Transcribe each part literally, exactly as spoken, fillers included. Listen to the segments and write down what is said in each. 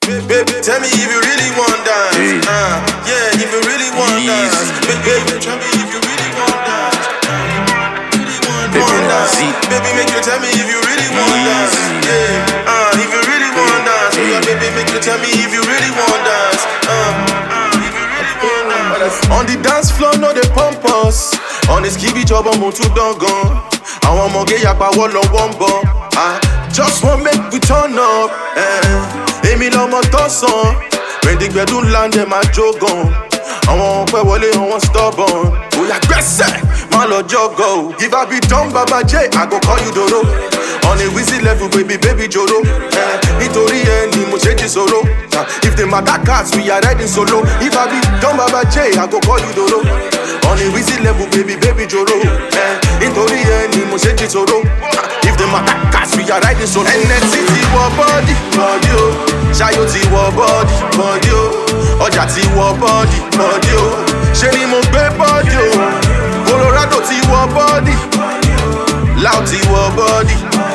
Baby, tell me if you really want dance. Hey. Uh, yeah, if you really want dance. Baby, tell me if you really want dance. Really want, baby, want dance. Baby, make you tell me if you really want dance. Yeah, uh, if you really want dance. Oh, yeah, baby, make you tell me if you really want dance. Uh, uh, if you really want dance. On the dance floor, no they pump us. On the skibby job, I'm on too done gone. I want more gay, I wall on one ball. I just want make we turn up. Eh, Amy no more son. When the bedroom land, them a joke on. I want pay wale, I want stubborn. Oh yeah, gbese, my lord jogo. If I be done, Baba J, I go call you Dodo. On a wheezy level, baby, baby Joro. Eh, Nitori any mo change solo. If the matter cats, we are riding solo. If I be done, Baba J, I go call you Dodo. On a wheezy level, baby, baby Joro. Eh, Nitori any mo change solo. If the matter cats, we are riding solo. N X T war body, body oh. Shayo ti war body, body oh. Oja ti war body, body oh. Ṣé ni mo gbé body oh. Colorado ti war body, Loud ti war body.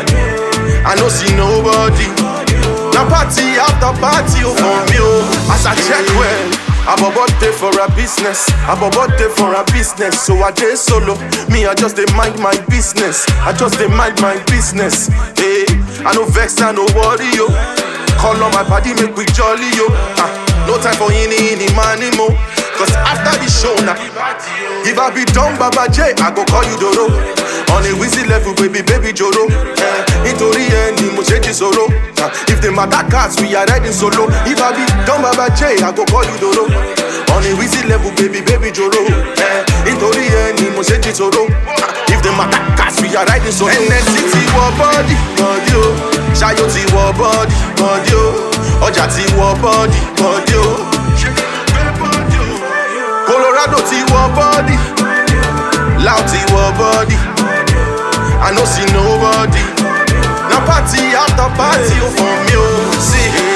I no see nobody. Now party after party oh for me oh. As I check well, I'm about day for a business. I'm about day for a business. So I day solo. Me I just dey mind my business. I just dey mind my business. Hey, I no vex, I no worry yo. Call on my party, make we jolly yo. Ah, no time for any any money mo. Cause after the show now, if I be done Baba J, I go call you Dodo. On a wheezy level, baby, baby Joro. Eh, Nitori any mo change solo. Ah, if the matter cats, we are riding solo. If I be done Baba J, I go call you Dodo. On a wheezy level, baby, baby Joro. Eh, Nitori any mo change solo. Ah, if the matter cats, we are riding solo. N X T war body, body oh. Shayo ti war body, body oh. Oja ti war body, body oh. Colorado ti war body, Loud ti war body. I no see nobody. Now party after party oh for me oh. See